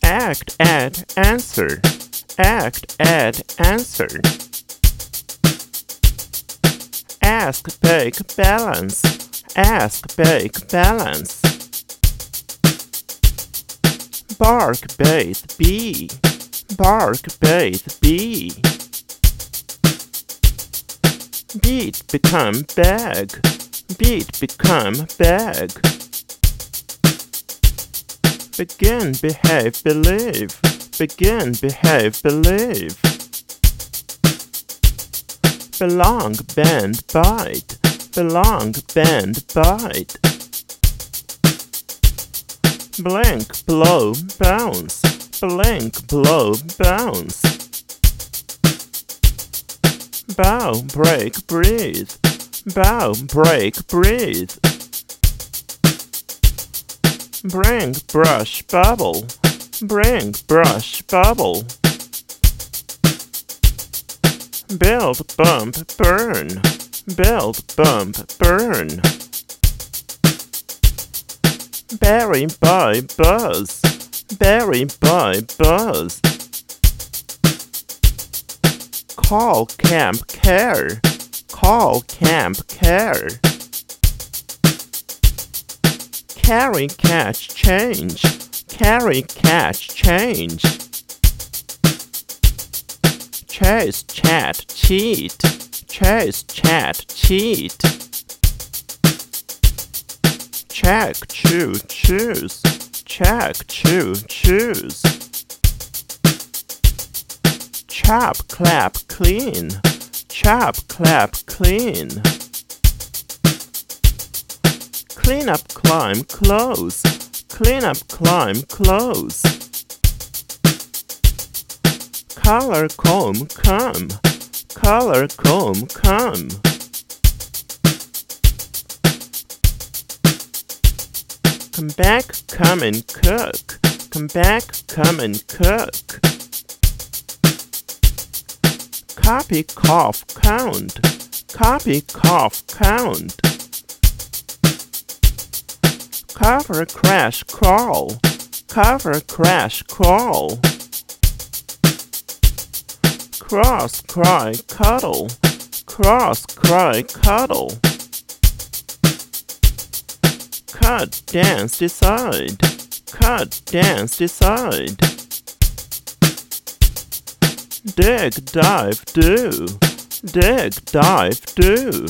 Act, add, answer. Act, add, answer. Ask, bake, balance. Ask, bake, balance. Bark, bathe, bee. Bark, bathe, bee. Beat, become, bag. Beat, become, bag. Begin, behave, believe. Begin, behave, believe. Belong, bend, bite. Belong, bend, bite. Blink, blow, bounce. Blink, blow, bounce. Bow, break, breathe. Bow, break, breathe. Bring, brush, bubble. Bring, brush, bubble. Build, bump, burn. Build, bump, burn. Bury, buy, buzz. Bury, buy, buzz. Call, camp, care. Call, camp, care. Carry, catch, change. Carry, catch, change. Chase, chat, cheat. Chase, chat, cheat. Check, chew, choose. Check, chew, choose. Chop, clap, clean. Chop, clap, clean. Clean up, climb, close. Clean up, climb, close. Color, comb, come. Color, comb, come. Come back, come and cook. Come back, come and cook. Copy, cough, count. Copy, cough, count. Cover, crash, crawl. Cover, crash, crawl. Cross, cry, cuddle. Cross, cry, cuddle. Cut, dance, decide. Cut, dance, decide. Dig, dive, do. Dig, dive, do.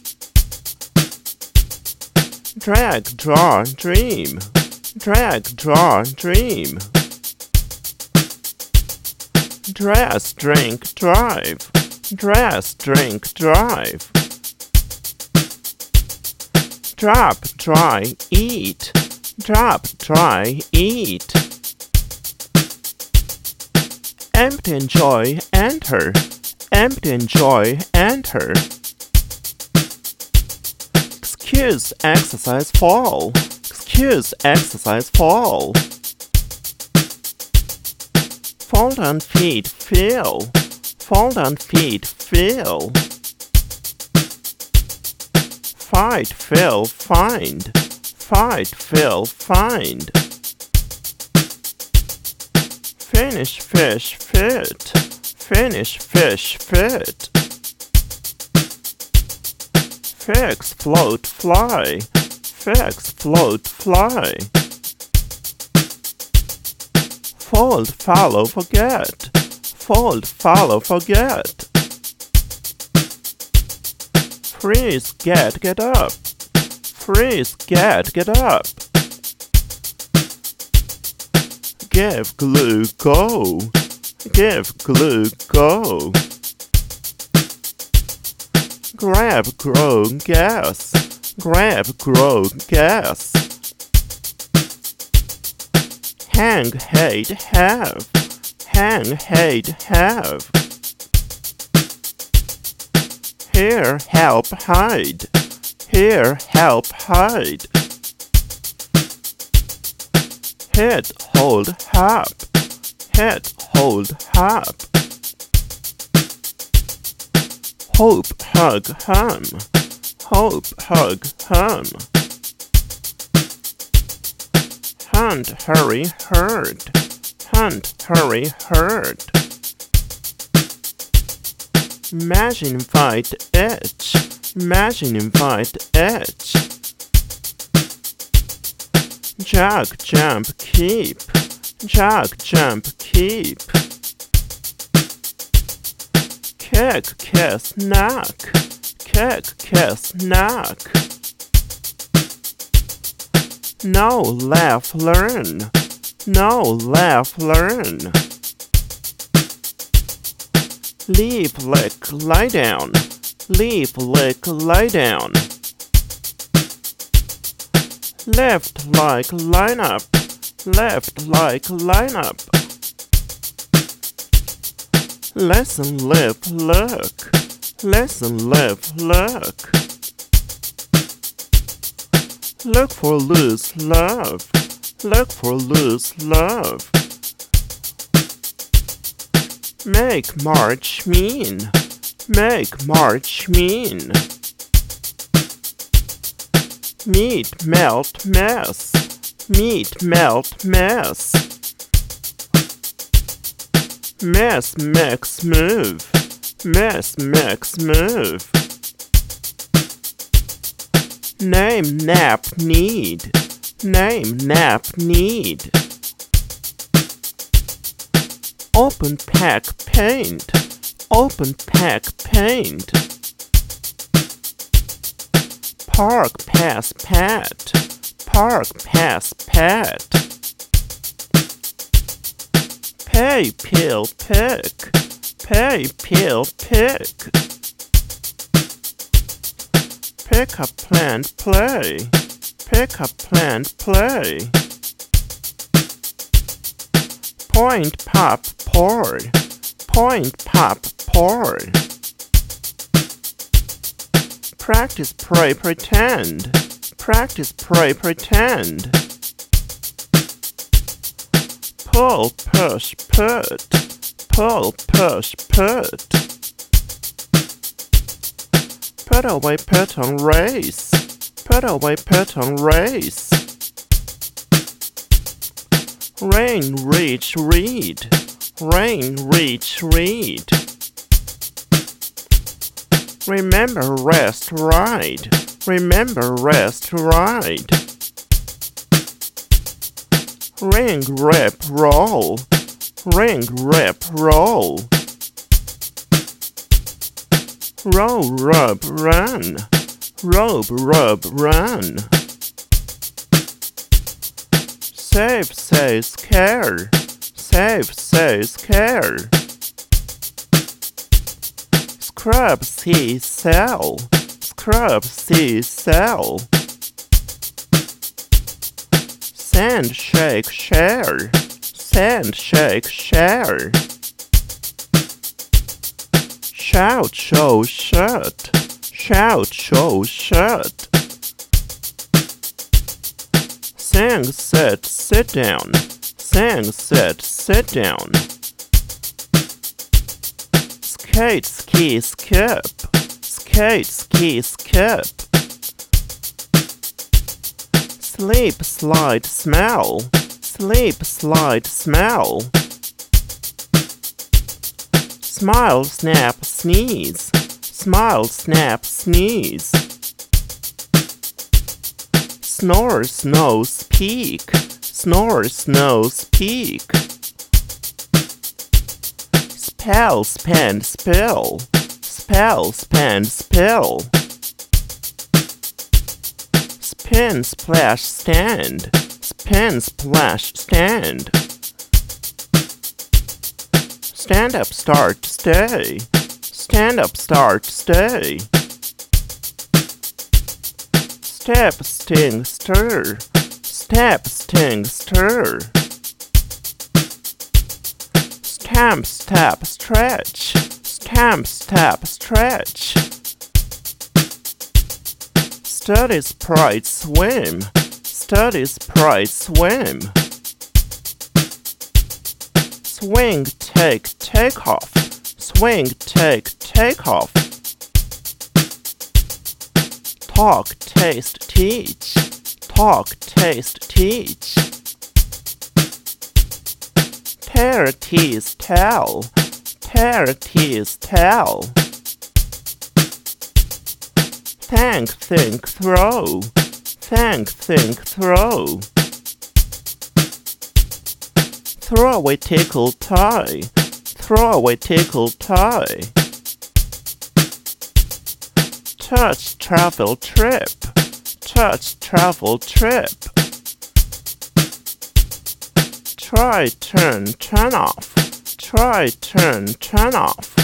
Drag, draw, dream. Drag, draw, dream. Dress, drink, drive. Dress, drink, drive. Drop, dry, eat. Drop, dry, eat. Empty, enjoy, enter. Empty, enjoy, enter. Excuse, exercise, fall. Excuse, exercise, fall. Fall down, feet, feel. Fall down, feet, feel. Fight, fill, find. Fight, fill, find. Finish, fish, fit. Finish, fish, fit. Fix, float, fly. Fix, float, fly. Fold, follow, forget. Fold, follow, forget. Freeze, get up. Freeze, get up. Give, glue, go. Give, glue, go. Grab, grow, gas. Grab, grow, gas. Hang, hate, have. Hang, hate, have. Here, help, hide. Here, help, hide. Hit, hold, hop. Hit, hold, hop. Hope, hug, hum. Hope, hug, hum. Hunt, hurry, herd. hunt, hurry, herd. Imagine white edge, imagine white edge. Jog, jump, keep, jog, jump, keep. Kick, kiss, knock, kick, kiss, knock. No, laugh, learn, no, laugh, learn. Leave, lick, lie down, leave, lick, lie down. Left, like, line up, left, like, line up. Listen, live, look, listen, live, look. Look for loose love, look for loose love. Make March mean, make March mean. Meet, melt, mess, meet, melt, mess. Mess, mix, move, mess, mix, move. Name, nap, need, name, nap, need. Open, pack, paint, open, pack, paint. Park, pass, pat, park, pass, pat. Pay, peel, pick, pay, peel, pick. Pick up, plant, play, pick up, plant, play. Point, pop, pour, point, pop, pour. Practice, pray, pretend, practice, pray, pretend. Pull, push, put, pull, push, put. Put away, put on, race, put away, put on, race. Rain, reach, read, rain, reach, read. Remember, rest, ride, remember, rest, ride. Ring, rip, roll, ring, rip, roll. Roll, rub, run, robe, rub, run. Save, says, care, save, says, care. Scrub, see, sell, scrub, see, sell. Sand, shake, share, sand, shake, share. Shout, show, shut, shout, show, shut. Sing, sit, sit down, sing, sit, sit down. Skate, ski, skip, skate, ski, skip. Sleep, slide, smell, sleep, slide, smell. Smile, snap, sneeze, smile, snap, sneeze. Snore, snow, speak, snore, snow, speak. Spell, spend, spill, spell, spend, spill. Spin, splash, stand, spin, splash, stand. Stand up, start, stay, stand up, start, stay. Step, sting, stir, step, sting, stir. Stamp, step, stretch, stamp, step, stretch. Study, sprite, swim, study, sprite, swim. Swing, take off, swing, take off. Talk, taste, teach, talk, taste, teach. tease, tell. Tear, tease, tell. Think, throw. Think, throw. Throw away, tickle, tie. Throw away, tickle, tie. Touch, travel, trip. Touch, travel, trip. Try, turn off. Try, turn off.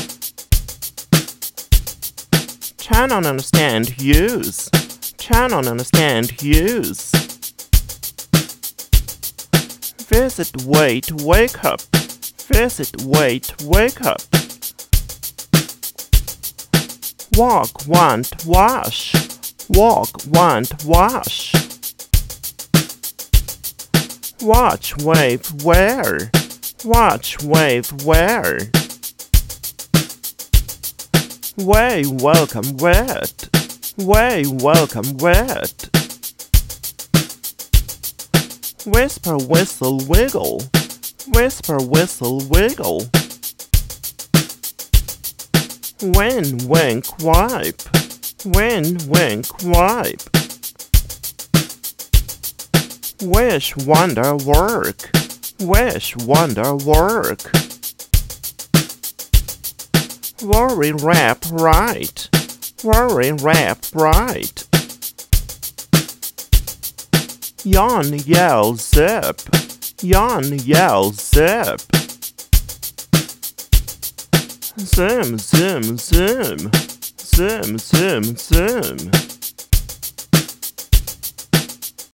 Turn on, understand, use. Turn on, understand, use. Visit, wait, wake up. Visit, wait, wake up. Walk, want, wash. Walk, want, wash. Watch, wave, wear. Watch, wave, wear. Way, welcome, wet. Way, welcome, wet. Whisper, whistle, wiggle. Whisper, whistle, wiggle. Win, wink, wipe. Win, wink, wipe. Wish, wonder, work. Wish, wonder, work. Worry, rap, right. Worry, rap, right. Yawn, yell, zip. Yawn, yell, zip. Zoom, zoom, zoom. Zoom, zoom, zoom.